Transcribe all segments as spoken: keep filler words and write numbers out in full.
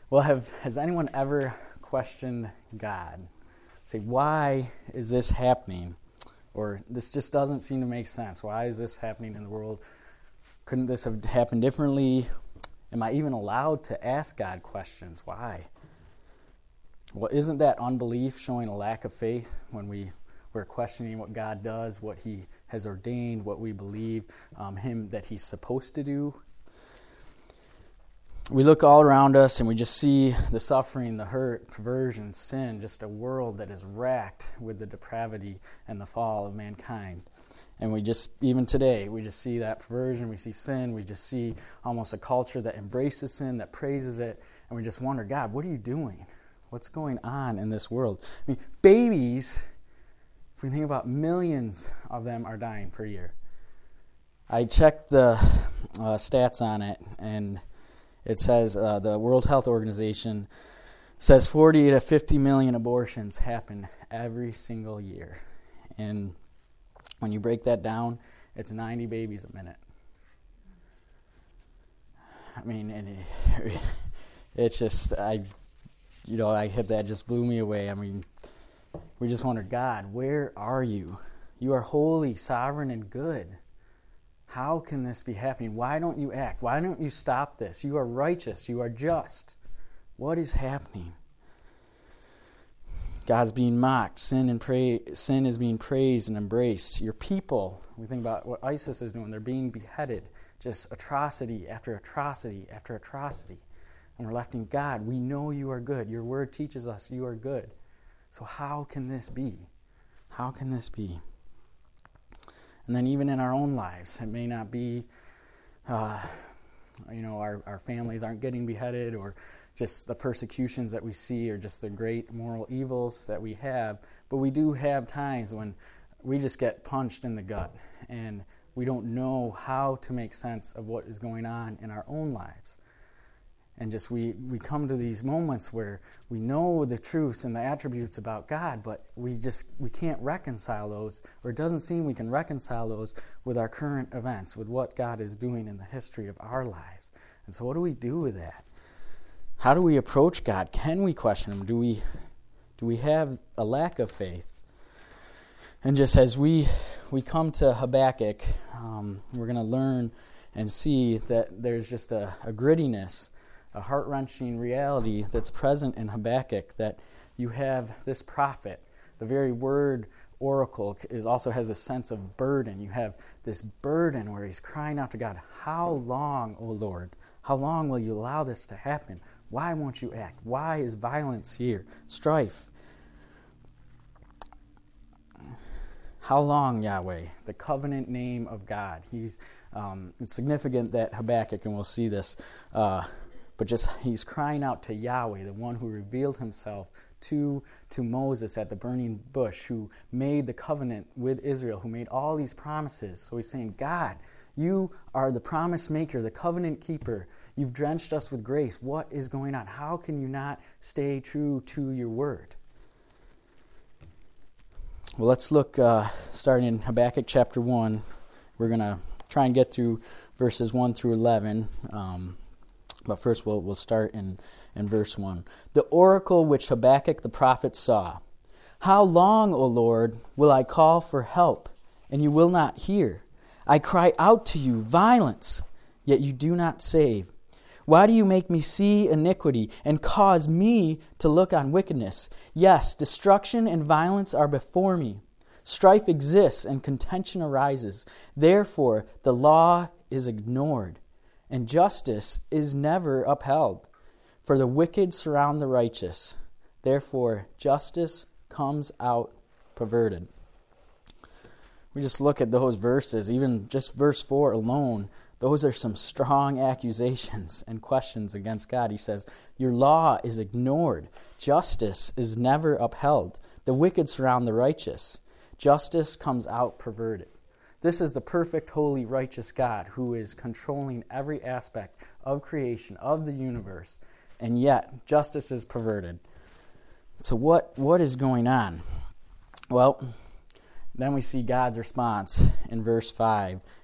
Well, have has anyone ever questioned God? Say, why is this happening? Or this just doesn't seem to make sense. Why is this happening in the world? Couldn't this have happened differently? Am I even allowed to ask God questions? Why? Well, isn't that unbelief showing a lack of faith when we, we're questioning what God does, what He has ordained, what we believe um, Him that He's supposed to do? We look all around us and we just see the suffering, the hurt, perversion, sin, just a world that is racked with the depravity and the fall of mankind. And we just, even today, we just see that perversion, we see sin, we just see almost a culture that embraces sin, that praises it, and we just wonder, God, what are you doing? What's going on in this world? I mean, babies, if we think about millions of them are dying per year. I checked the uh, stats on it, and it says uh, the World Health Organization says forty to fifty million abortions happen every single year. And when you break that down, it's ninety babies a minute. I mean, and it, it's just, I, you know, I hit that just blew me away. I mean, we just wonder, God, where are you? You are holy, sovereign, and good. How can this be happening? Why don't you act? Why don't you stop this? You are righteous. You are just. What is happening? God's being mocked. Sin and pra- sin is being praised and embraced. Your people, we think about what ISIS is doing. They're being beheaded. Just atrocity after atrocity after atrocity. And we're left in God. We know you are good. Your word teaches us you are good. So how can this be? How can this be? And then even in our own lives, it may not be, uh, you know, our, our families aren't getting beheaded, or just the persecutions that we see, or just the great moral evils that we have. But we do have times when we just get punched in the gut, and we don't know how to make sense of what is going on in our own lives. And just we, we come to these moments where we know the truths and the attributes about God, but we just we can't reconcile those, or it doesn't seem we can reconcile those with our current events, with what God is doing in the history of our lives. And so what do we do with that? How do we approach God? Can we question Him? Do we do we have a lack of faith? And just as we we come to Habakkuk, um, we're going to learn and see that there's just a, a grittiness, a heart-wrenching reality that's present in Habakkuk, that you have this prophet. The very word oracle is also has a sense of burden. You have this burden where he's crying out to God, how long, O Lord? How long will you allow this to happen? Why won't you act? Why is violence here? Strife. How long, Yahweh? The covenant name of God. He's um, it's significant that Habakkuk, and we'll see this, uh, but just he's crying out to Yahweh, the one who revealed himself to, to Moses at the burning bush, who made the covenant with Israel, who made all these promises. So he's saying, God, you are the promise maker, the covenant keeper. You've drenched us with grace. What is going on? How can you not stay true to your word? Well, let's look, uh, starting in Habakkuk chapter one. We're going to try and get through verses one through eleven. Um, but first we'll, we'll start in, in verse one. The oracle which Habakkuk the prophet saw. How long, O Lord, will I call for help, and you will not hear? I cry out to you, violence, yet you do not save. Why do you make me see iniquity and cause me to look on wickedness? Yes, destruction and violence are before me. Strife exists and contention arises. Therefore, the law is ignored, and justice is never upheld. For the wicked surround the righteous. Therefore, justice comes out perverted. We just look at those verses, even just verse four alone. Those are some strong accusations and questions against God. He says, your law is ignored. Justice is never upheld. The wicked surround the righteous. Justice comes out perverted. This is the perfect, holy, righteous God who is controlling every aspect of creation, of the universe, and yet justice is perverted. So what, what is going on? Well, then we see God's response in verse five.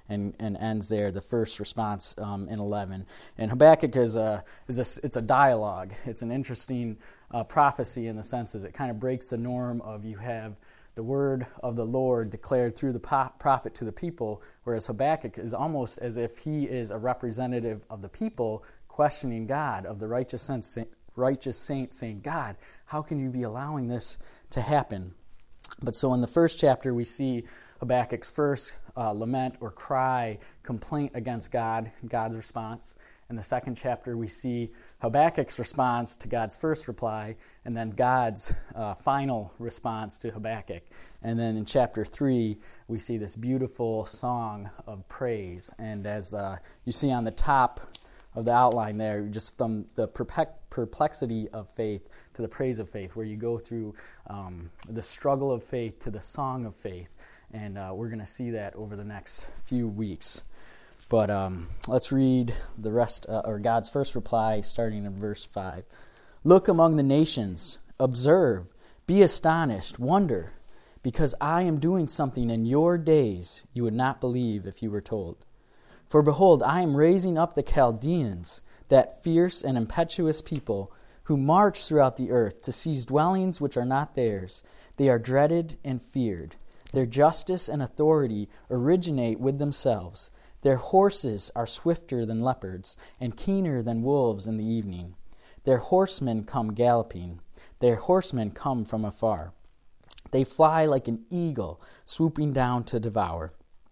and, and ends there, the first response um, in eleven. And Habakkuk is a, is a, it's a dialogue. It's an interesting uh, prophecy in the sense as it kind of breaks the norm of you have the word of the Lord declared through the prophet to the people, whereas Habakkuk is almost as if he is a representative of the people questioning God, of the righteous saint, righteous saint saying, God, how can you be allowing this to happen? But so in the first chapter, we see Habakkuk's first uh, lament or cry, complaint against God, God's response. In the second chapter, we see Habakkuk's response to God's first reply, and then God's uh, final response to Habakkuk. And then in chapter three, we see this beautiful song of praise. And as uh, you see on the top of the outline there, just from the perplexity of faith to the praise of faith, where you go through um, the struggle of faith to the song of faith. And uh, we're going to see that over the next few weeks. But um, let's read the rest, uh, or God's first reply, starting in verse five. Look among the nations, observe, be astonished, wonder, because I am doing something in your days you would not believe if you were told. For behold, I am raising up the Chaldeans, that fierce and impetuous people, who march throughout the earth to seize dwellings which are not theirs. They are dreaded and feared. Their justice and authority originate with themselves. Their horses are swifter than leopards, and keener than wolves in the evening. Their horsemen come galloping. Their horsemen come from afar. They fly like an eagle, swooping down to devour.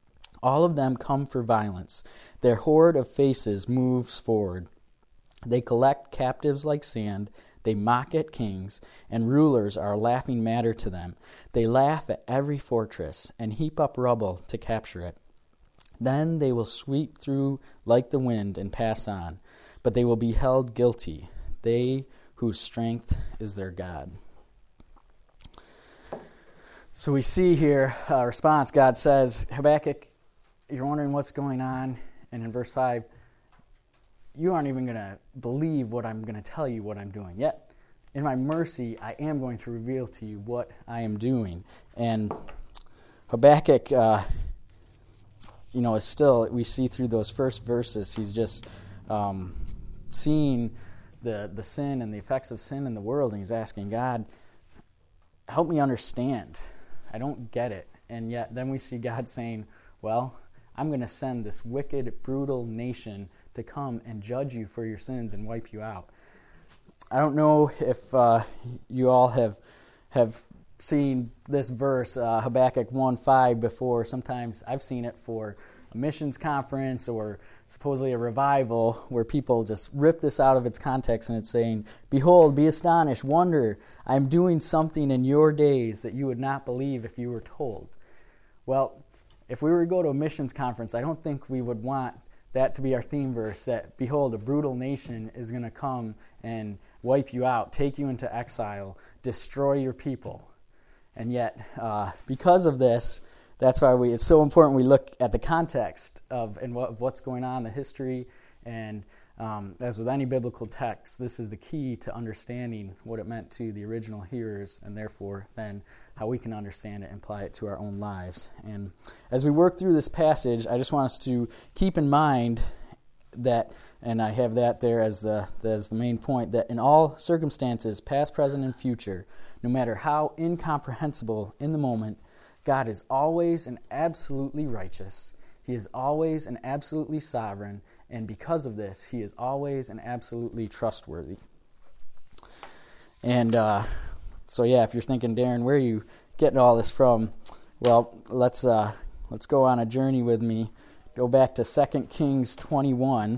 All of them come for violence. Their horde of faces moves forward. They collect captives like sand. They mock at kings, and rulers are a laughing matter to them. They laugh at every fortress, and heap up rubble to capture it. Then they will sweep through like the wind and pass on, but they will be held guilty, they whose strength is their God. So we see here a response. God says, Habakkuk, you're wondering what's going on. And in verse five, you aren't even going to believe what I'm going to tell you what I'm doing. Yet, in my mercy, I am going to reveal to you what I am doing. And Habakkuk... Uh, You know, is still, we see through those first verses, he's just um, seeing the the sin and the effects of sin in the world, and he's asking God, help me understand. I don't get it. And yet then we see God saying, well, I'm going to send this wicked, brutal nation to come and judge you for your sins and wipe you out. I don't know if uh, you all have have seen this verse, uh, Habakkuk one five, before. Sometimes I've seen it for a missions conference or supposedly a revival where people just rip this out of its context, and it's saying, behold, be astonished, wonder, I am doing something in your days that you would not believe if you were told. Well, if we were to go to a missions conference, I don't think we would want that to be our theme verse, that, behold, a brutal nation is going to come and wipe you out, take you into exile, destroy your people. And yet, uh, because of this, that's why we it's so important we look at the context of and what, what's going on, the history, and um, as with any biblical text, this is the key to understanding what it meant to the original hearers, and therefore then how we can understand it and apply it to our own lives. And as we work through this passage, I just want us to keep in mind that, and I have that there as the as the main point, that in all circumstances, past, present, and future, no matter how incomprehensible in the moment, God is always and absolutely righteous. He is always and absolutely sovereign, and because of this, He is always and absolutely trustworthy. And uh, so, yeah, if you're thinking, Darren, where are you getting all this from? Well, let's uh, let's go on a journey with me. Go back to Second Kings twenty-one.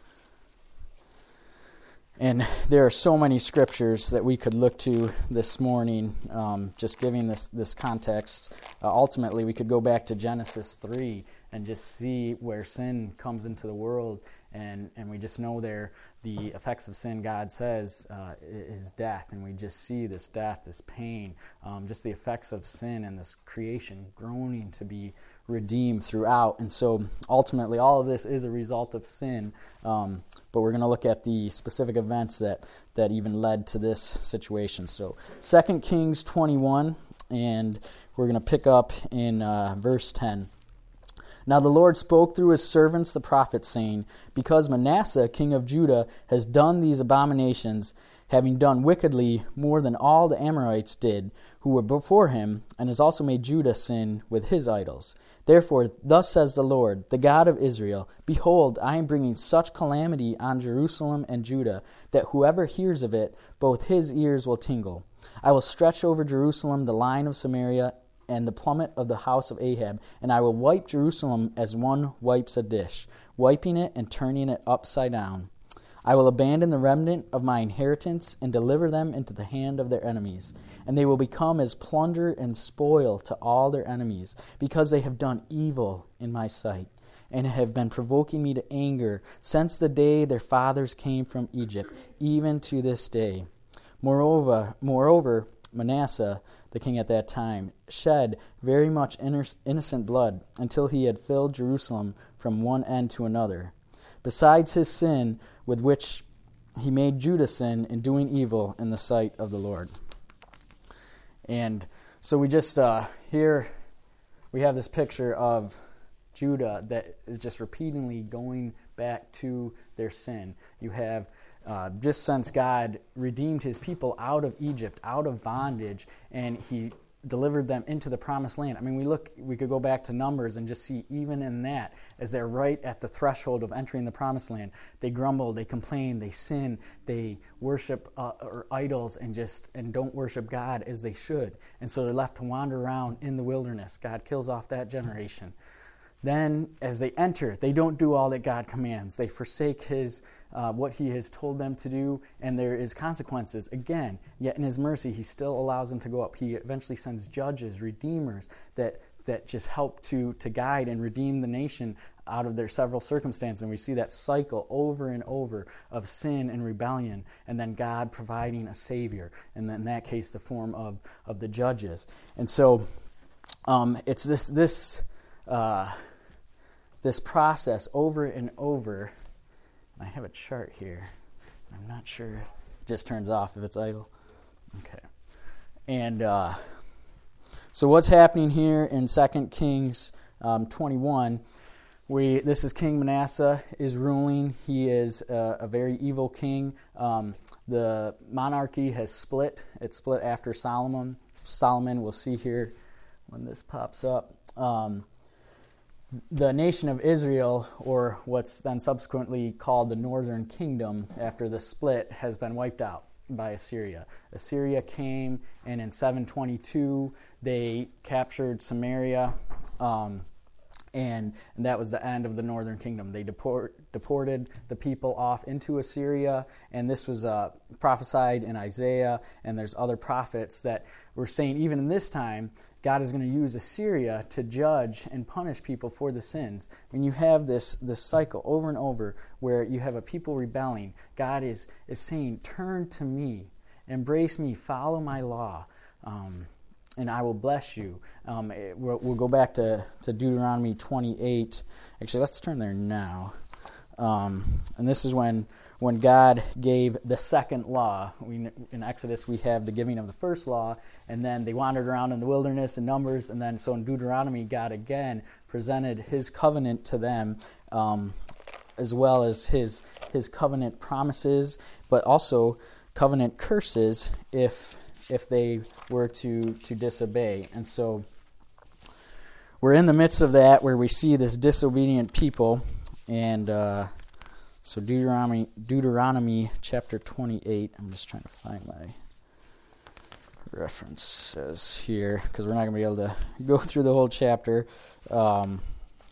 And there are so many scriptures that we could look to this morning, um, just giving this, this context. Uh, ultimately, we could go back to Genesis three and just see where sin comes into the world, and, and we just know there the effects of sin, God says, uh, is death, and we just see this death, this pain, um, just the effects of sin and this creation groaning to be redeemed throughout. And so ultimately all of this is a result of sin, um, but we're going to look at the specific events that, that even led to this situation. So Second Kings twenty-one, and we're going to pick up in uh, verse ten. Now the Lord spoke through his servants the prophets, saying, Because Manasseh, king of Judah, has done these abominations, having done wickedly more than all the Amorites did, who were before him, and has also made Judah sin with his idols. Therefore, thus says the Lord, the God of Israel, Behold, I am bringing such calamity on Jerusalem and Judah, that whoever hears of it, both his ears will tingle. I will stretch over Jerusalem the line of Samaria, and the plummet of the house of Ahab, and I will wipe Jerusalem as one wipes a dish, wiping it and turning it upside down. I will abandon the remnant of my inheritance and deliver them into the hand of their enemies, and they will become as plunder and spoil to all their enemies, because they have done evil in my sight, and have been provoking me to anger since the day their fathers came from Egypt, even to this day. Moreover, moreover, Manasseh, the king at that time, shed very much innocent blood until he had filled Jerusalem from one end to another. Besides his sin with which he made Judah sin in doing evil in the sight of the Lord. And so we just, uh, here we have this picture of Judah that is just repeatedly going back to their sin. You have Uh, just since God redeemed his people out of Egypt, out of bondage, and he delivered them into the promised land. I mean, we look, we could go back to Numbers and just see even in that, as they're right at the threshold of entering the promised land, they grumble, they complain, they sin, they worship uh, or idols and just and don't worship God as they should. And so they're left to wander around in the wilderness. God kills off that generation. Then, as they enter, they don't do all that God commands. They forsake his uh, what he has told them to do, and there is consequences. Again, yet in his mercy, he still allows them to go up. He eventually sends judges, redeemers, that that just help to, to guide and redeem the nation out of their several circumstances. And we see that cycle over and over of sin and rebellion, and then God providing a Savior, and then in that case, the form of, of the judges. And so um, it's this... this uh, This process over and over. I have a chart here. I'm not sure. It just turns off if it's idle. Okay. And uh, so what's happening here in Second Kings um, twenty-one, we this is King Manasseh is ruling. He is uh, a very evil king. Um, the monarchy has split. It split after Solomon. Solomon, we'll see here when this pops up. Um, The nation of Israel, or what's then subsequently called the Northern Kingdom after the split, has been wiped out by Assyria. Assyria came, and in seven twenty-two, they captured Samaria, um, and, and that was the end of the Northern Kingdom. They deport, deported the people off into Assyria, and this was uh, prophesied in Isaiah, and there's other prophets that were saying, even in this time, God is going to use Assyria to judge and punish people for the sins. When you have this, this cycle over and over where you have a people rebelling, God is, is saying, turn to me, embrace me, follow my law, um, and I will bless you. Um, it, we'll, we'll go back to, to Deuteronomy twenty-eight. Actually, let's turn there now. Um, and this is when when God gave the second law. We, in Exodus, we have the giving of the first law, and then they wandered around in the wilderness in Numbers, and then so in Deuteronomy, God again presented his covenant to them, um, as well as his his covenant promises, but also covenant curses if if they were to, to disobey. And so we're in the midst of that where we see this disobedient people, and uh, so Deuteronomy, Deuteronomy chapter twenty-eight. I'm just trying to find my references here because we're not going to be able to go through the whole chapter. Um,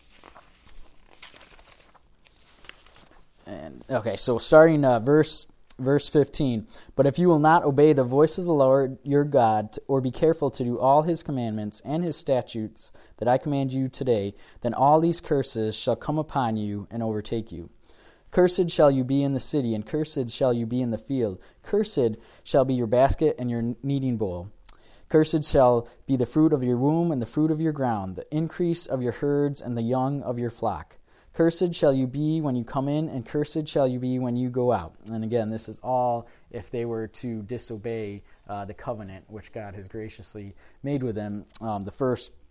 and okay, so starting uh, verse verse fifteen. But if you will not obey the voice of the Lord your God, or be careful to do all his commandments and his statutes that I command you today, then all these curses shall come upon you and overtake you. Cursed shall you be in the city, and cursed shall you be in the field. Cursed shall be your basket and your kneading bowl. Cursed shall be the fruit of your womb and the fruit of your ground, the increase of your herds and the young of your flock. Cursed shall you be when you come in, and cursed shall you be when you go out. And again, this is all if they were to disobey uh, the covenant which God has graciously made with them. Um, the first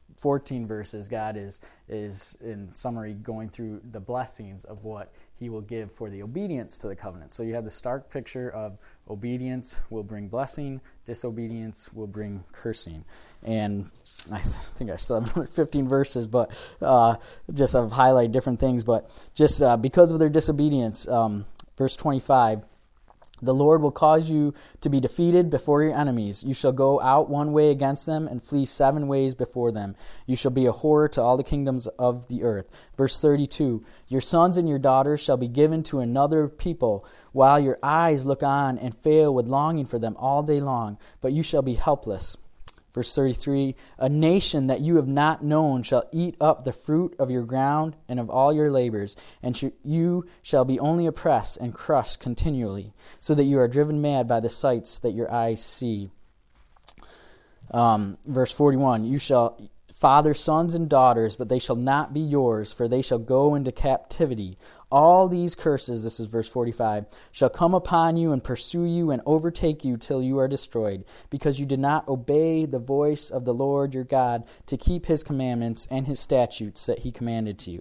fourteen verses, God is, is in summary, going through the blessings of what he will give for the obedience to the covenant. So you have the stark picture of obedience will bring blessing, disobedience will bring cursing. And I think I still have another fifteen verses, but uh, just I've highlighted different things. But just uh, because of their disobedience, um, verse twenty-five, the Lord will cause you to be defeated before your enemies. You shall go out one way against them and flee seven ways before them. You shall be a horror to all the kingdoms of the earth. Verse thirty-two, your sons and your daughters shall be given to another people, while your eyes look on and fail with longing for them all day long, but you shall be helpless. Verse thirty-three, a nation that you have not known shall eat up the fruit of your ground and of all your labors, and sh- you shall be only oppressed and crushed continually, so that you are driven mad by the sights that your eyes see. Um, verse forty-one, you shall father sons and daughters, but they shall not be yours, for they shall go into captivity. All these curses, this is verse forty-five, shall come upon you and pursue you and overtake you till you are destroyed, because you did not obey the voice of the Lord your God to keep his commandments and his statutes that he commanded to you.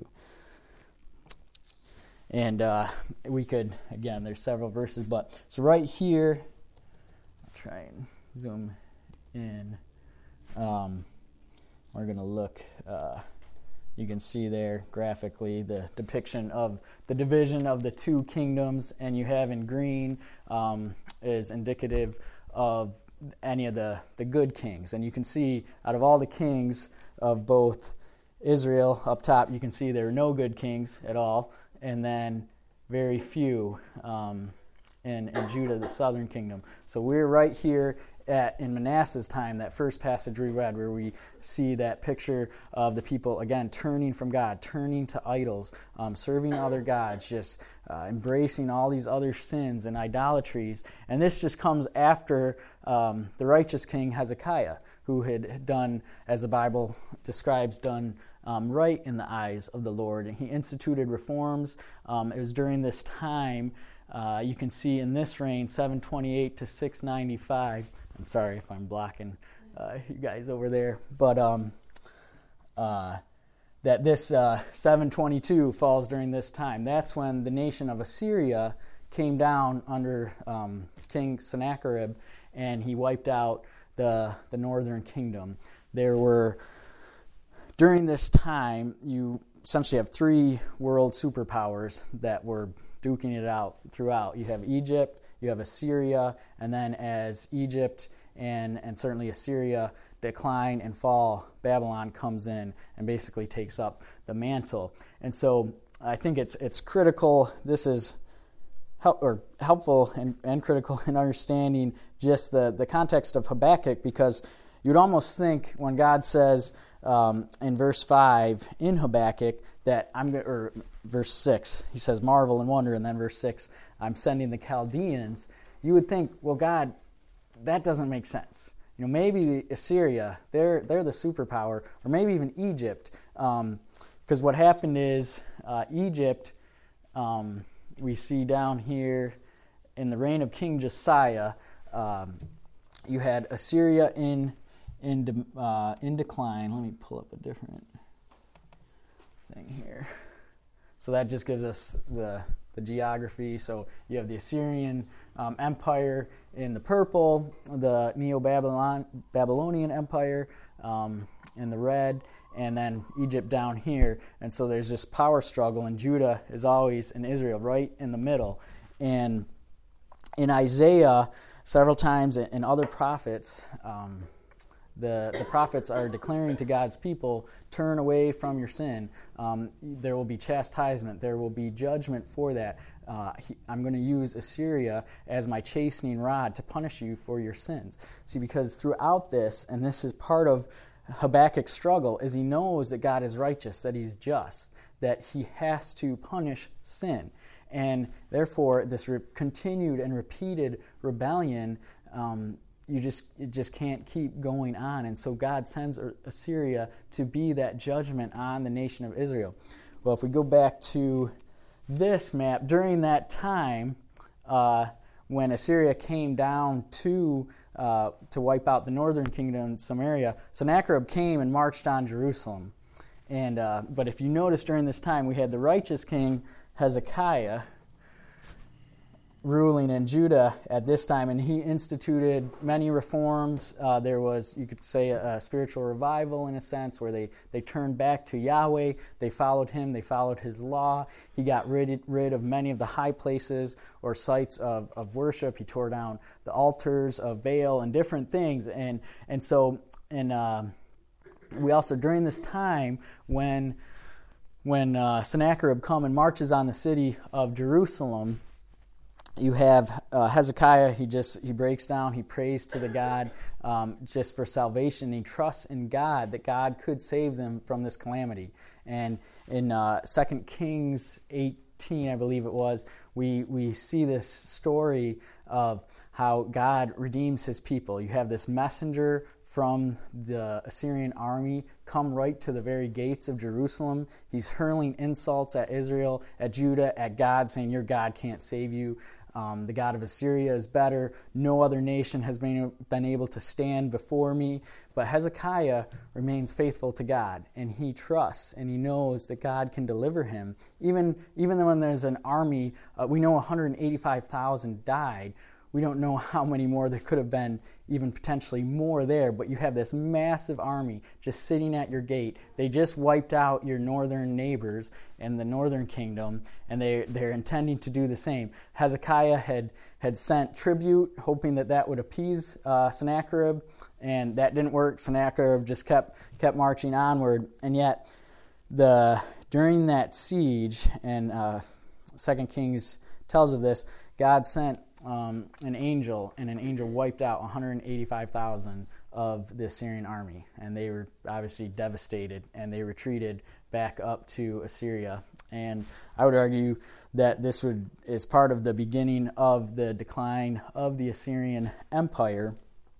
And uh, we could, again, there's several verses, but so right here, I'll try and zoom in. Um, we're going to look... Uh, You can see there graphically the depiction of the division of the two kingdoms, and you have in green um, is indicative of any of the, the good kings. And you can see out of all the kings of both Israel up top, you can see there are no good kings at all, and then very few um, in, in Judah, the southern kingdom. So we're right here at in Manasseh's time, that first passage we read, where we see that picture of the people, again, turning from God, turning to idols, um, serving other gods, just uh, embracing all these other sins and idolatries. And this just comes after um, the righteous king Hezekiah, who had done, as the Bible describes, done um, right in the eyes of the Lord. And he instituted reforms. Um, it was during this time, uh, you can see in this reign, seven twenty-eight to six ninety-five. I'm sorry if I'm blocking uh, you guys over there, but um, uh, that this uh, seven twenty-two falls during this time. That's when the nation of Assyria came down under um, King Sennacherib, and he wiped out the the northern kingdom. There were, during this time, you essentially have three world superpowers that were duking it out throughout. You have Egypt, you have Assyria, and then as Egypt and, and certainly Assyria decline and fall, Babylon comes in and basically takes up the mantle. And so I think it's it's critical, this is help, or helpful and, and critical in understanding just the, the context of Habakkuk, because you'd almost think when God says um, in verse five in Habakkuk that I'm going or verse six, he says, marvel and wonder, and then verse six, I'm sending the Chaldeans. You would think, well, God, that doesn't make sense. You know, maybe Assyria, they're they're the superpower, or maybe even Egypt, because um, what happened is uh, Egypt, um, we see down here in the reign of King Josiah, um, you had Assyria in in de, uh, in decline. Let me pull up a different thing here. So that just gives us the, the geography. So you have the Assyrian um, Empire in the purple, the Neo-Babylon Babylonian Empire um, in the red, and then Egypt down here. And so there's this power struggle, and Judah is always in Israel, right in the middle. And in Isaiah, several times, and other prophets, um, The, the prophets are declaring to God's people, turn away from your sin. Um, there will be chastisement. There will be judgment for that. Uh, he, I'm going to use Assyria as my chastening rod to punish you for your sins. See, because throughout this, and this is part of Habakkuk's struggle, is he knows that God is righteous, that he's just, that he has to punish sin. And therefore, this re- continued and repeated rebellion um, You just it just can't keep going on. And so God sends Assyria to be that judgment on the nation of Israel. Well, if we go back to this map, during that time uh, when Assyria came down to uh, to wipe out the northern kingdom, Samaria, Sennacherib came and marched on Jerusalem. And uh, but if you notice, during this time, we had the righteous king Hezekiah ruling in Judah at this time, and he instituted many reforms. Uh, there was, you could say, a, a spiritual revival in a sense, where they, they turned back to Yahweh. They followed him. They followed his law. He got rid, rid of many of the high places or sites of, of worship. He tore down the altars of Baal and different things. And and so, and uh, we also, during this time, when when uh, Sennacherib come and marches on the city of Jerusalem, you have uh, Hezekiah. He just he breaks down. He prays to the God um, just for salvation. He trusts in God that God could save them from this calamity. And in uh, Second Kings eighteen, I believe it was, we we see this story of how God redeems His people. You have this messenger from the Assyrian army come right to the very gates of Jerusalem. He's hurling insults at Israel, at Judah, at God, saying, "Your God can't save you. Um, the God of Assyria is better. No other nation has been, been able to stand before me." But Hezekiah remains faithful to God, and he trusts, and he knows that God can deliver him. Even, even when there's an army, uh, we know one hundred eighty-five thousand died. We don't know how many more. There could have been even potentially more there, but you have this massive army just sitting at your gate. They just wiped out your northern neighbors in the northern kingdom, and they, they're intending to do the same. Hezekiah had, had sent tribute, hoping that that would appease uh, Sennacherib, and that didn't work. Sennacherib just kept kept marching onward, and yet the during that siege, and uh, Second Kings tells of this, God sent Um, an angel, and an angel wiped out one hundred eighty-five thousand of the Assyrian army, and they were obviously devastated, and they retreated back up to Assyria. And I would argue that this would is part of the beginning of the decline of the Assyrian Empire.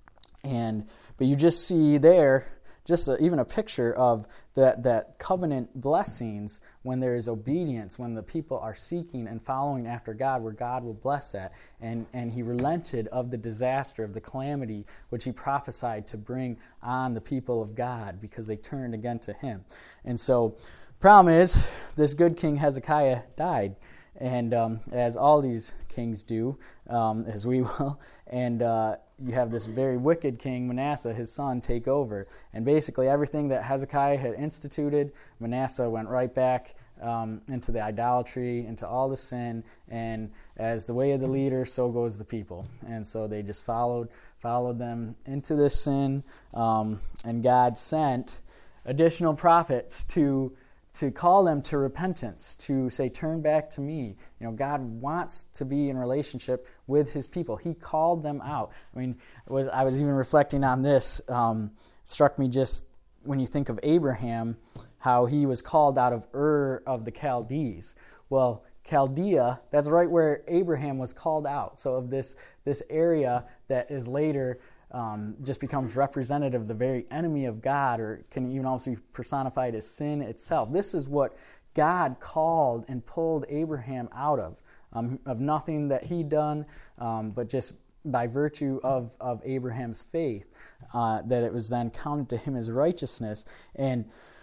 And but you just see there just a, even a picture of that, that covenant blessings when there is obedience, when the people are seeking and following after God, where God will bless that. And, and he relented of the disaster, of the calamity, which he prophesied to bring on the people of God because they turned again to him. And so the problem is, this good king Hezekiah died. And um, as all these kings do, um, as we will, and uh, you have this very wicked king, Manasseh, his son, take over. And basically everything that Hezekiah had instituted, Manasseh went right back um, into the idolatry, into all the sin, and as the way of the leader, so goes the people. And so they just followed followed them into this sin, um, and God sent additional prophets to to call them to repentance, to say, turn back to me. You know, God wants to be in relationship with his people. He called them out. I mean, I was even reflecting on this. Um, it struck me just when you think of Abraham, how he was called out of Ur of the Chaldees. Well, Chaldea, that's right where Abraham was called out. So of this, this area that is later Um, just becomes representative of the very enemy of God, or can even also be personified as sin itself. This is what God called and pulled Abraham out of, um, of nothing that he'd done, um, but just by virtue of, of Abraham's faith, uh, that it was then counted to him as righteousness. And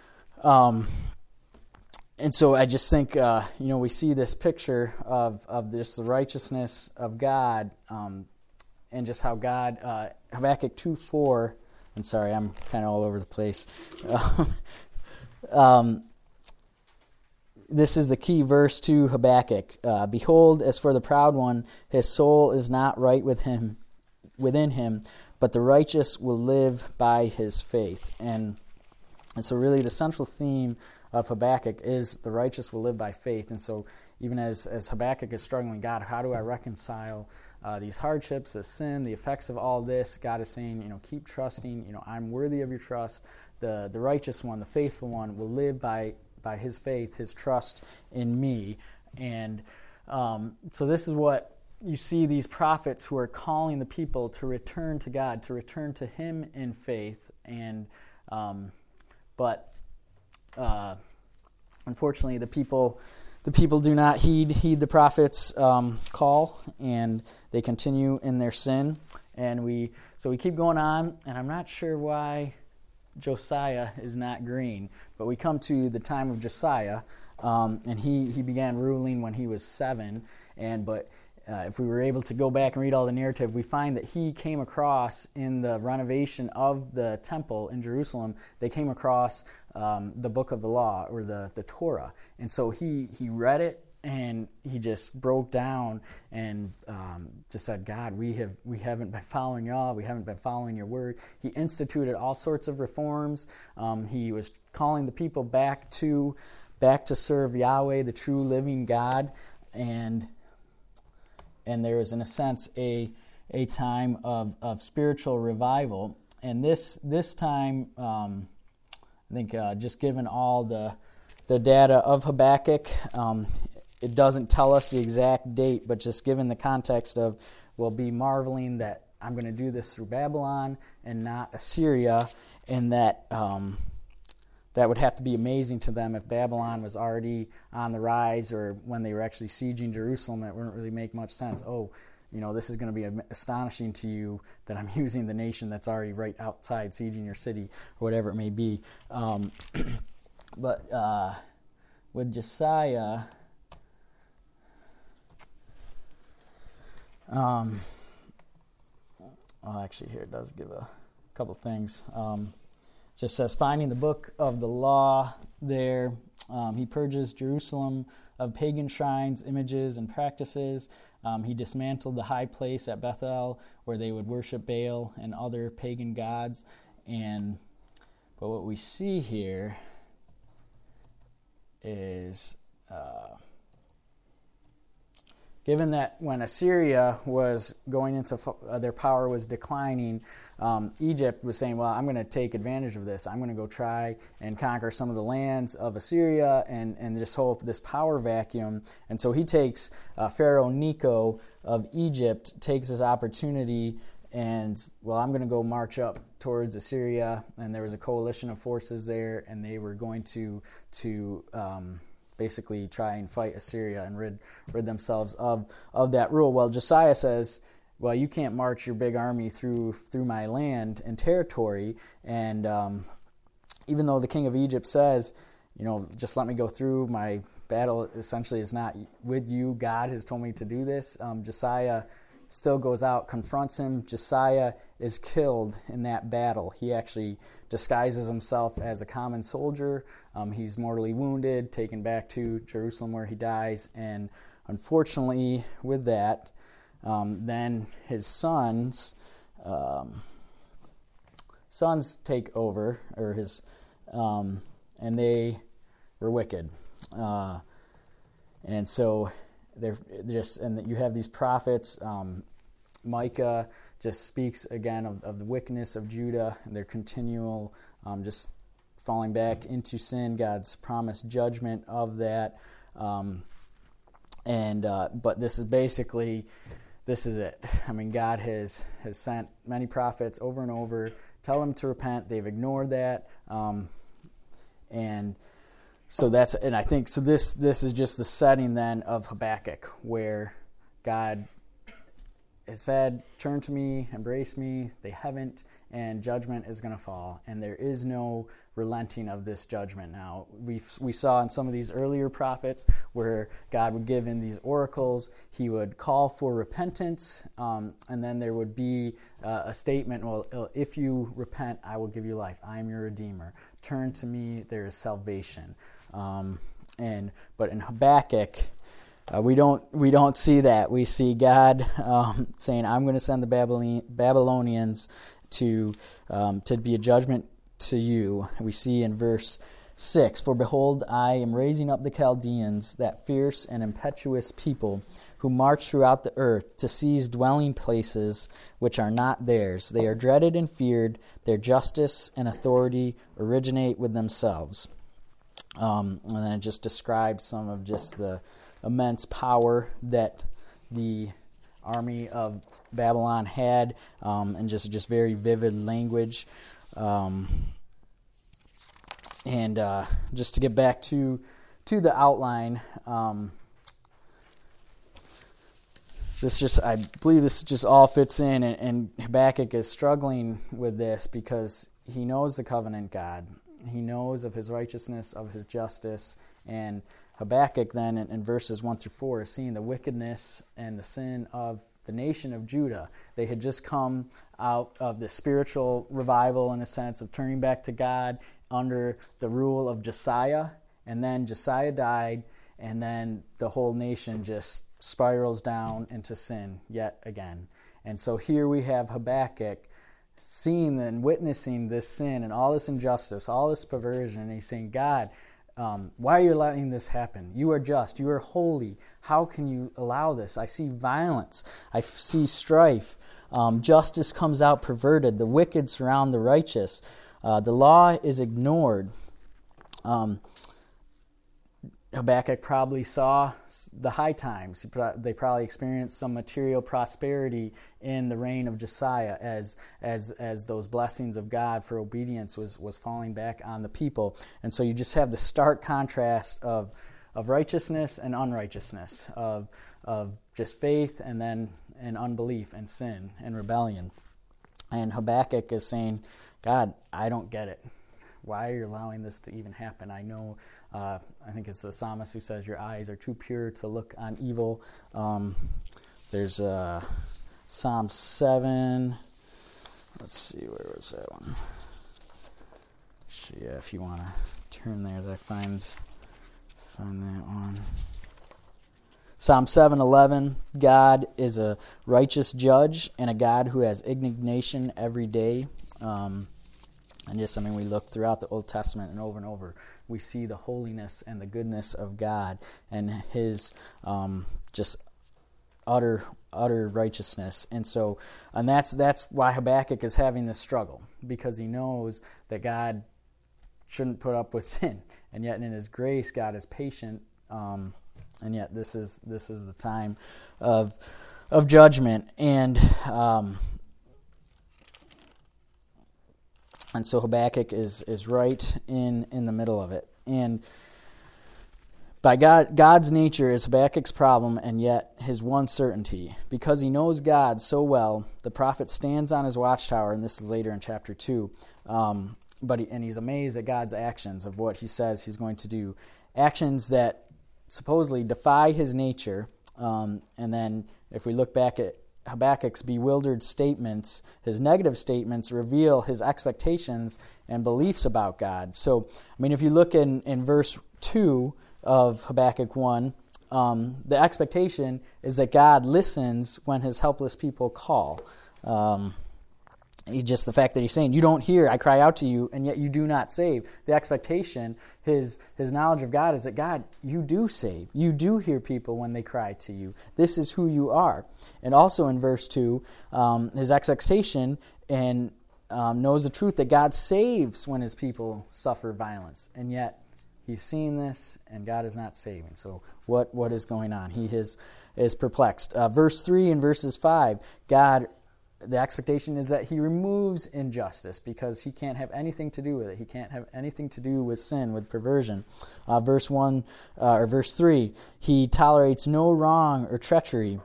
um, and so I just think, uh, you know, we see this picture of, of this, the righteousness of God, um, and just how God, uh, Habakkuk two four, I'm sorry, I'm kind of all over the place. um, this is the key verse to Habakkuk. Uh, Behold, as for the proud one, his soul is not right with him, within him, but the righteous will live by his faith. And, and so really the central theme of Habakkuk is the righteous will live by faith. And so even as, as Habakkuk is struggling, God, how do I reconcile Uh, these hardships, the sin, the effects of all this? God is saying, you know, keep trusting. You know, I'm worthy of your trust. The the righteous one, the faithful one, will live by by his faith, his trust in me. And um, so this is what you see these prophets who are calling the people to return to God, to return to him in faith. And um, but uh, unfortunately, the people. The people do not heed heed the prophet's um, call, and they continue in their sin. And we so we keep going on, and I'm not sure why Josiah is not green, but we come to the time of Josiah, um, and he, he began ruling when he was seven, and but uh, if we were able to go back and read all the narrative, we find that he came across in the renovation of the temple in Jerusalem, they came across um, the book of the law, or the, the Torah, and so he, he read it, and he just broke down and um, just said, God, we have we haven't been following y'all. We haven't been following your word. He instituted all sorts of reforms. Um, he was calling the people back to back to serve Yahweh, the true living God, and and there is, in a sense, a a time of, of spiritual revival. And this this time, um, I think, uh, just given all the the data of Habakkuk. Um, It doesn't tell us the exact date, but just given the context of, we'll be marveling that I'm going to do this through Babylon and not Assyria, and that um, that would have to be amazing to them if Babylon was already on the rise, or when they were actually sieging Jerusalem. It wouldn't really make much sense. Oh, you know, this is going to be astonishing to you that I'm using the nation that's already right outside sieging your city, or whatever it may be. Um, but uh, with Josiah... Um, well, actually, here it does give a couple things. Um, it just says, finding the book of the law there, um, he purges Jerusalem of pagan shrines, images, and practices. Um, he dismantled the high place at Bethel, where they would worship Baal and other pagan gods. And but what we see here is... Uh, Given that when Assyria was going into, uh, their power was declining, um, Egypt was saying, well, I'm going to take advantage of this. I'm going to go try and conquer some of the lands of Assyria and, and just hope this power vacuum. And so he takes uh, Pharaoh Necho of Egypt, takes this opportunity, and, well, I'm going to go march up towards Assyria. And there was a coalition of forces there, and they were going to... to um, basically try and fight Assyria and rid rid themselves of, of that rule. Well, Josiah says, well, you can't march your big army through through my land and territory. And um, even though the king of Egypt says, you know, just let me go through, my battle essentially is not with you. God has told me to do this. Um, Josiah still goes out, confronts him. Josiah is killed in that battle. He actually disguises himself as a common soldier. Um, he's mortally wounded, taken back to Jerusalem where he dies. And unfortunately, with that, um, then his sons um, sons take over, or his, um, and they were wicked. Uh, and so they're just, and you have these prophets. Um, Micah just speaks again of, of the wickedness of Judah and their continual um, just falling back into sin. God's promised judgment of that, um, and uh, but this is basically, this is it. I mean, God has has sent many prophets over and over, tell them to repent. They've ignored that, um, and. So that's, and I think, so this this is just the setting then of Habakkuk, where God has said, turn to me, embrace me. They haven't, and judgment is going to fall. And there is no relenting of this judgment now. We we saw in some of these earlier prophets where God would give in these oracles, he would call for repentance, um, and then there would be uh, a statement, well, if you repent, I will give you life. I am your Redeemer. Turn to me, there is salvation. Um, and but in Habakkuk, uh, we don't we don't see that. We see God um, saying, "I'm going to send the Babylon- Babylonians to um, to be a judgment to you." We see in verse six, "For behold, I am raising up the Chaldeans, that fierce and impetuous people, who march throughout the earth to seize dwelling places which are not theirs. They are dreaded and feared. Their justice and authority originate with themselves." Um, and then it just describes some of just the immense power that the army of Babylon had, um, and just, just very vivid language. Um, and uh, just to get back to to the outline, um, this just, I believe this just all fits in, and, and Habakkuk is struggling with this because he knows the covenant God. He knows of his righteousness, of his justice, and Habakkuk then in, in verses one through four is seeing the wickedness and the sin of the nation of Judah. They had just come out of the spiritual revival, in a sense, of turning back to God under the rule of Josiah, and then Josiah died, and then the whole nation just spirals down into sin yet again. And so here we have Habakkuk seeing and witnessing this sin and all this injustice, all this perversion, and he's saying, God, um, why are you letting this happen? You are just. You are holy. How can you allow this? I see violence. I see strife. Um, justice comes out perverted. The wicked surround the righteous. Uh, the law is ignored. Um, Habakkuk probably saw the high times. They probably experienced some material prosperity in the reign of Josiah as as as those blessings of God for obedience was, was falling back on the people. And so you just have the stark contrast of of righteousness and unrighteousness, of of just faith and then and unbelief and sin and rebellion. And Habakkuk is saying, God, I don't get it. Why are you allowing this to even happen? I know, uh, I think it's the psalmist who says, your eyes are too pure to look on evil. Um, there's uh, Psalm seven. Let's see, where was that one? Yeah, if you want to turn there as I find, find that one. Psalm seven eleven, God is a righteous judge and a God who has indignation every day. Um And just, I mean, we look throughout the Old Testament and over and over, we see the holiness and the goodness of God and his um, just utter, utter righteousness. And so, and that's that's why Habakkuk is having this struggle, because he knows that God shouldn't put up with sin. And yet in his grace, God is patient. Um, and yet this is this is the time of of judgment. And um And so Habakkuk is is right in, in the middle of it. And by God, God's nature is Habakkuk's problem and yet his one certainty. Because he knows God so well, the prophet stands on his watchtower, and this is later in chapter two, um, but he, and he's amazed at God's actions, of what he says he's going to do. Actions that supposedly defy his nature. Um, and then if we look back at Habakkuk's bewildered statements, his negative statements, reveal his expectations and beliefs about God. So, I mean, if you look in, in verse two of Habakkuk one, um, the expectation is that God listens when his helpless people call. Um, he, just the fact that he's saying, you don't hear, I cry out to you, and yet you do not save. The expectation, his his knowledge of God is that, God, you do save. You do hear people when they cry to you. This is who you are. And also in verse two, um, his expectation and um, knows the truth that God saves when his people suffer violence. And yet he's seeing this, and God is not saving. So what what is going on? He is, is perplexed. Uh, verse three and verses five, God, the expectation is that he removes injustice because he can't have anything to do with it. He can't have anything to do with sin, with perversion. Uh, verse one uh, or verse three, he tolerates no wrong or treachery.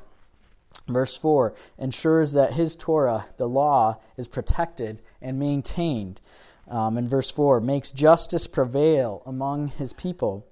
Verse four, ensures that his Torah, the law, is protected and maintained. Um, and verse four, makes justice prevail among his people.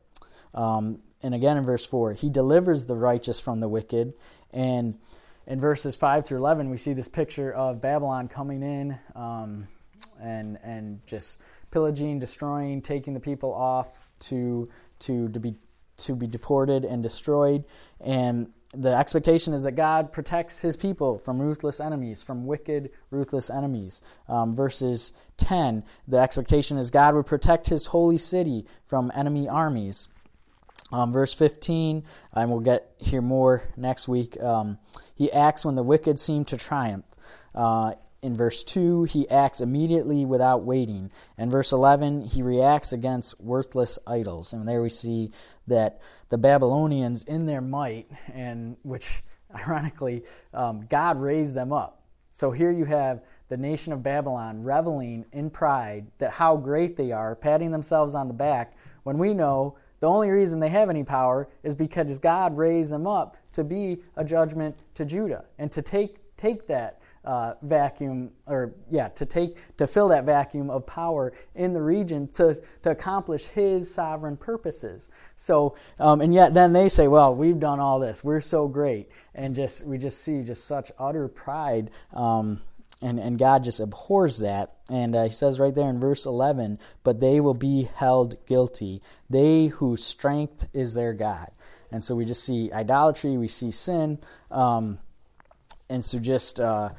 Um, and again in verse four, he delivers the righteous from the wicked. And in verses five through eleven, we see this picture of Babylon coming in um, and and just pillaging, destroying, taking the people off to to to be to be deported and destroyed. And the expectation is that God protects his people from ruthless enemies, from wicked, ruthless enemies. Um, verses ten, the expectation is God would protect his holy city from enemy armies. Um, verse fifteen, and we'll get here more next week, um, he acts when the wicked seem to triumph. Uh, in verse two, he acts immediately without waiting. In verse eleven, he reacts against worthless idols. And there we see that the Babylonians, in their might, and which ironically, um, God raised them up. So here you have the nation of Babylon reveling in pride that how great they are, patting themselves on the back, when we know The only reason they have any power is because God raised them up to be a judgment to Judah and to take take that uh, vacuum, or yeah, to take to fill that vacuum of power in the region to to accomplish His sovereign purposes. So, um, and yet then they say, "Well, we've done all this. We're so great," and just we just see just such utter pride. Um, And and God just abhors that. And uh, he says right there in verse eleven, "But they will be held guilty, they whose strength is their God." And so we just see idolatry, we see sin. Um, and so just, uh,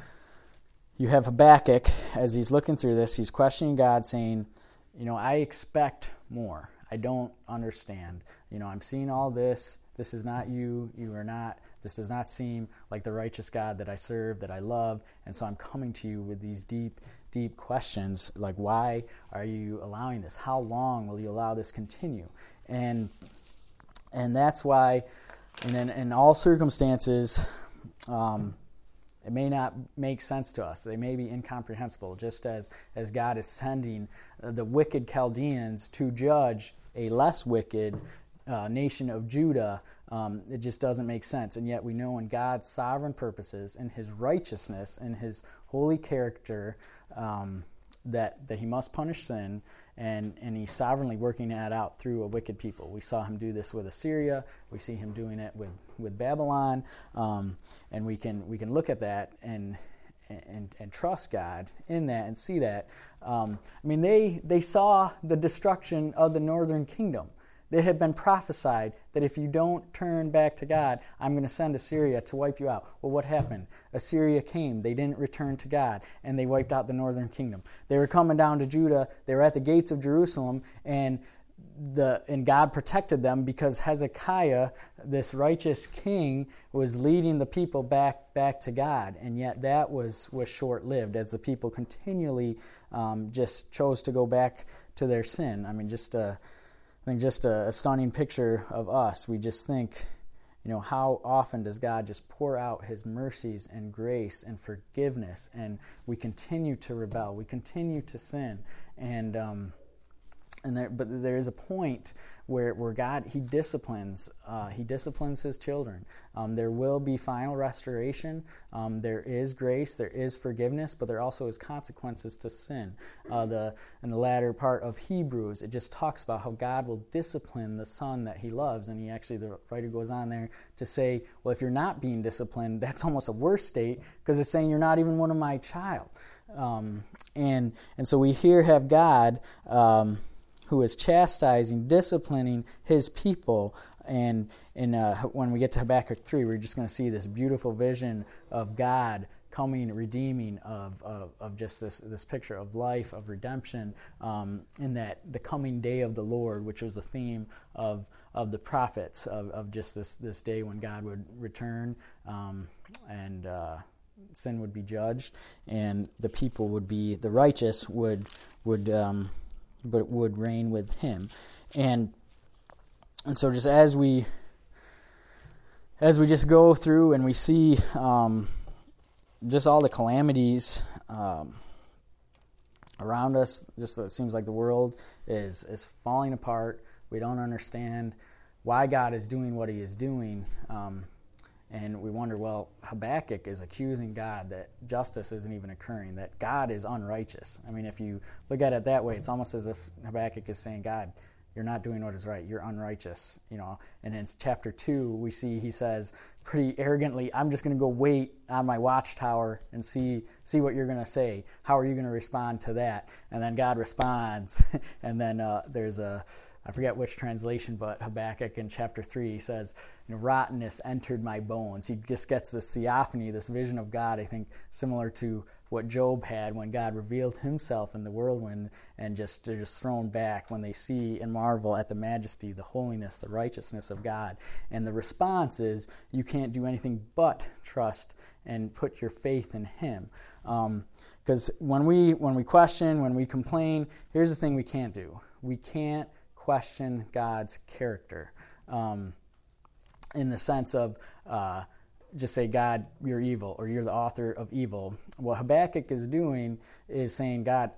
you have Habakkuk, as he's looking through this, he's questioning God, saying, you know, I expect more. I don't understand. You know, I'm seeing all this. This is not you. You are not. This does not seem like the righteous God that I serve, that I love. And so I'm coming to you with these deep, deep questions, like, why are you allowing this? How long will you allow this continue? And and that's why, and in, in all circumstances, um, it may not make sense to us. They may be incomprehensible, just as, as God is sending the wicked Chaldeans to judge a less wicked uh, nation of Judah. Um, it just doesn't make sense. And yet we know in God's sovereign purposes, in His righteousness, in His holy character, um, that, that He must punish sin, and, and He's sovereignly working that out through a wicked people. We saw Him do this with Assyria. We see Him doing it with, with Babylon. Um, and we can we can look at that and and, and trust God in that and see that. Um, I mean, they, they saw the destruction of the northern kingdom. It had been prophesied that if you don't turn back to God, I'm going to send Assyria to wipe you out. Well, what happened? Assyria came. They didn't return to God, and they wiped out the northern kingdom. They were coming down to Judah. They were at the gates of Jerusalem, and the and God protected them because Hezekiah, this righteous king, was leading the people back back to God. And yet that was, was short-lived as the people continually um, just chose to go back to their sin. I mean, just... Uh, I think just a, a stunning picture of us. We just think, you know, how often does God just pour out His mercies and grace and forgiveness, and we continue to rebel, we continue to sin, and um, and there, but there is a point where where God He disciplines, uh, He disciplines His children. Um, there will be final restoration. Um, there is grace, there is forgiveness, but there also is consequences to sin. Uh, the in the latter part of Hebrews, it just talks about how God will discipline the son that He loves, and He actually the writer goes on there to say, well, if you're not being disciplined, that's almost a worse state because it's saying you're not even one of my child. Um, and and so we here have God. Um, who is chastising, disciplining His people. And and uh, when we get to Habakkuk three, we're just going to see this beautiful vision of God coming, redeeming, of of, of just this, this picture of life, of redemption, um, in that the coming day of the Lord, which was the theme of of the prophets, of, of just this, this day when God would return, um, and uh, sin would be judged, and the people would be, the righteous would would um, but would reign with Him. And and so just as we as we just go through and we see um, just all the calamities um, around us, just it seems like the world is is falling apart. We don't understand why God is doing what He is doing. Um, And we wonder, well, Habakkuk is accusing God that justice isn't even occurring, that God is unrighteous. I mean, if you look at it that way, it's almost as if Habakkuk is saying, God, you're not doing what is right. You're unrighteous. You know. And in chapter two, we see he says pretty arrogantly, I'm just going to go wait on my watchtower and see see what you're going to say. How are you going to respond to that? And then God responds. And then uh, there's a... I forget which translation, but Habakkuk in chapter three, he says, you know, rottenness entered my bones. He just gets this theophany, this vision of God, I think, similar to what Job had when God revealed Himself in the whirlwind, and just they're just thrown back when they see and marvel at the majesty, the holiness, the righteousness of God. And the response is, you can't do anything but trust and put your faith in Him. Because um, when we when we question, when we complain, here's the thing we can't do. We can't question God's character, um, in the sense of uh, just say, God, you're evil, or you're the author of evil. What Habakkuk is doing is saying, God,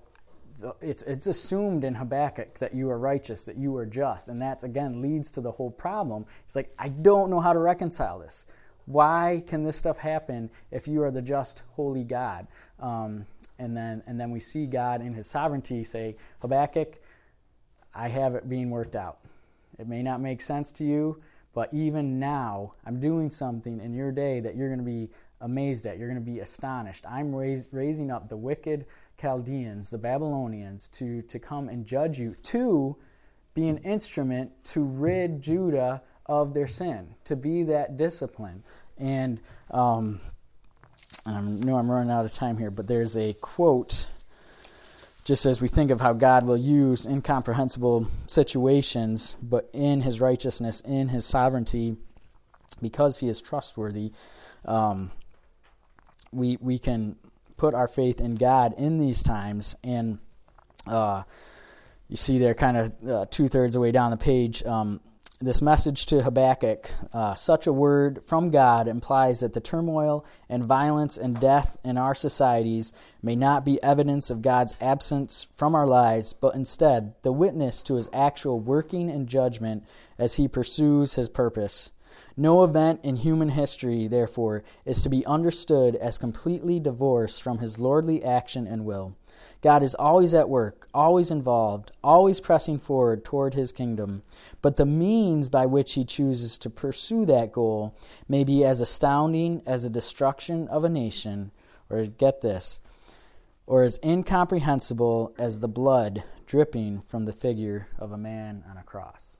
it's it's assumed in Habakkuk that you are righteous, that you are just, and that again leads to the whole problem. It's like, I don't know how to reconcile this. Why can this stuff happen if you are the just, holy God? Um, and then and then we see God in his sovereignty say, Habakkuk, I have it being worked out. It may not make sense to you, but even now, I'm doing something in your day that you're going to be amazed at. You're going to be astonished. I'm raise, raising up the wicked Chaldeans, the Babylonians, to, to come and judge you, to be an instrument to rid Judah of their sin, to be that discipline. And um, I know I'm running out of time here, but there's a quote, just as we think of how God will use incomprehensible situations, but in his righteousness, in his sovereignty, because he is trustworthy, um, we we can put our faith in God in these times. And uh, you see there kind of uh, two-thirds of the way down the page, um, this message to Habakkuk, uh, such a word from God implies that the turmoil and violence and death in our societies may not be evidence of God's absence from our lives, but instead the witness to his actual working and judgment as he pursues his purpose. No event in human history, therefore, is to be understood as completely divorced from his lordly action and will. God is always at work, always involved, always pressing forward toward his kingdom. But the means by which he chooses to pursue that goal may be as astounding as the destruction of a nation, or get this, or as incomprehensible as the blood dripping from the figure of a man on a cross.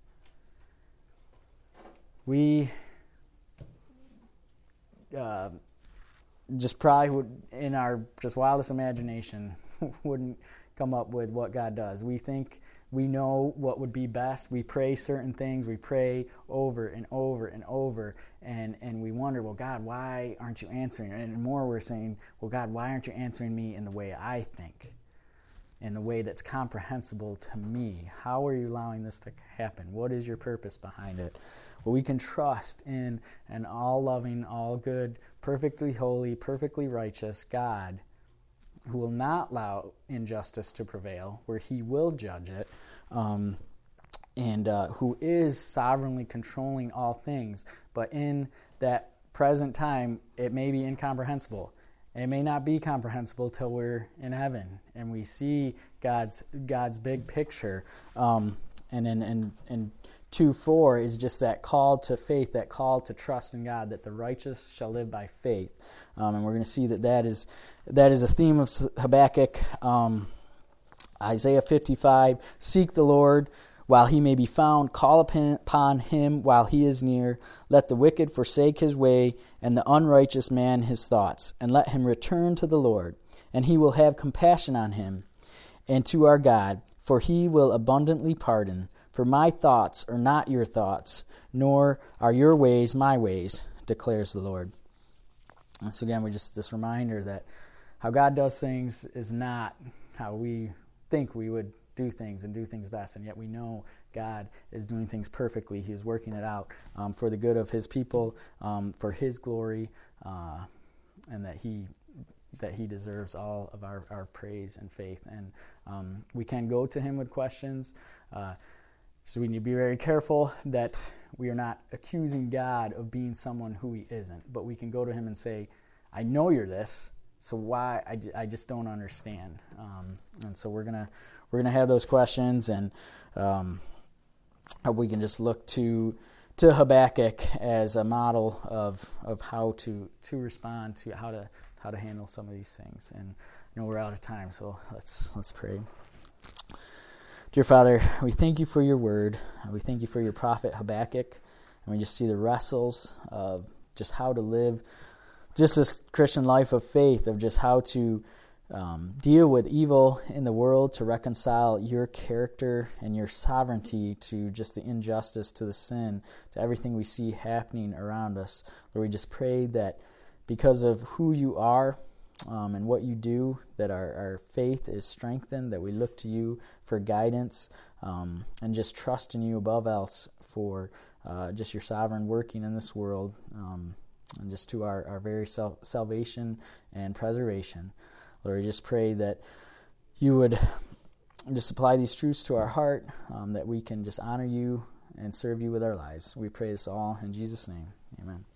We uh, just probably would, in our just wildest imagination, wouldn't come up with what God does. We think we know what would be best. We pray certain things. We pray over and over and over, and, and we wonder, well, God, why aren't you answering? And more we're saying, well, God, why aren't you answering me in the way I think, in the way that's comprehensible to me? How are you allowing this to happen? What is your purpose behind it? Well, we can trust in an all-loving, all-good, perfectly holy, perfectly righteous God who will not allow injustice to prevail, where he will judge it, um, and uh, who is sovereignly controlling all things. But in that present time, it may be incomprehensible. It may not be comprehensible till we're in heaven and we see God's God's big picture. Um, and in and, and two four is just that call to faith, that call to trust in God, that the righteous shall live by faith. Um, and we're going to see that that is that is a theme of Habakkuk. Um, Isaiah fifty-five, seek the Lord while he may be found, call upon him while he is near. Let the wicked forsake his way, and the unrighteous man his thoughts, and let him return to the Lord, and he will have compassion on him, and to our God, for he will abundantly pardon. For my thoughts are not your thoughts, nor are your ways my ways, declares the Lord. And so again, we just this reminder that how God does things is not how we think we would do things and do things best, and yet we know God is doing things perfectly. He is working it out um, for the good of his people, um, for his glory, uh, and that he that he deserves all of our, our praise and faith. And um, we can go to him with questions. Uh, so we need to be very careful that we are not accusing God of being someone who he isn't, but we can go to him and say, I know you're this, so why? I, I just don't understand. Um, and so we're gonna we're gonna have those questions, and um, we can just look to to Habakkuk as a model of of how to to respond to how to how to handle some of these things. And I know we're out of time, so let's let's pray. Dear Father, we thank you for your word. We thank you for your prophet Habakkuk, and we just see the wrestles of just how to live just this Christian life of faith, of just how to um, deal with evil in the world, to reconcile your character and your sovereignty to just the injustice, to the sin, to everything we see happening around us. Lord, we just pray that because of who you are um, and what you do, that our, our faith is strengthened, that we look to you for guidance, um, and just trust in you above else for uh, just your sovereign working in this world, um, and just to our, our very self, salvation and preservation. Lord, we just pray that you would just apply these truths to our heart, um, that we can just honor you and serve you with our lives. We pray this all in Jesus' name. Amen.